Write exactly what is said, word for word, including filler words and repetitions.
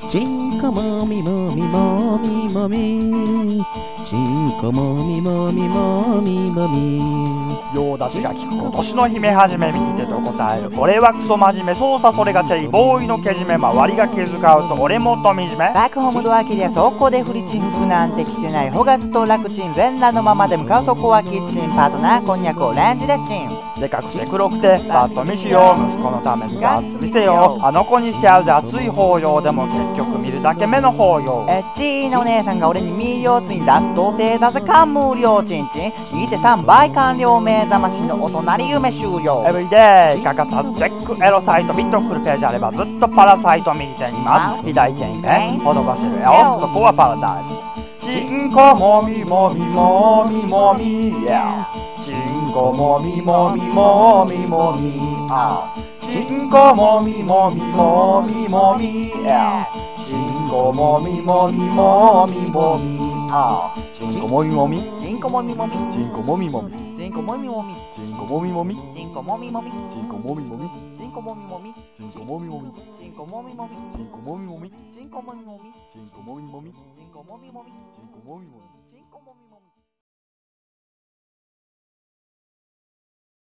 ちんこもみもみもみもみちんこもみもみもみもみようだちが聞く今年の姫はじめ右手と答える。俺はクソ真面目、操作それがチェイボーイのけじめ、周りが気遣うと俺もっと惨め。 バックホームドア切りゃそこでフリチン服なんて着てない。ほがつと楽ちん全裸のままで向かうそこはキッチン。パートナーこんにゃくオレンジでチン。 でかくて黒くてパッと見しよう。息子のためにガッツ見せよう。あの子にしてあるで熱い抱擁でも結局見るだけ目の抱擁。 エッチーなお姉さんが俺にミリオツインだ童貞だぜ感無量チンチン右手さんばい完了目覚ましのお隣夢終了。 エブリデイ欠かさずチェックエロサイトビッとくるページあればずっとパラサイト右手にます左手にペンほどばしるよそこはパラダイス。チンコもみもみもみもみ yeah チンコもみもみもみもみあチンコもみもみもみもみ yeah チンコもみもみもみもみあチンコもみもみチンコもみもみチンコもみもみチンコもみもみチンコもみもみチンコもみもみチンコもみもみチンコもみもみチンコもみもみチンコもみもみチンコもみもみチンコもみもみチンコもみもみチンコもみもみチンコもみもみチンコもみもみ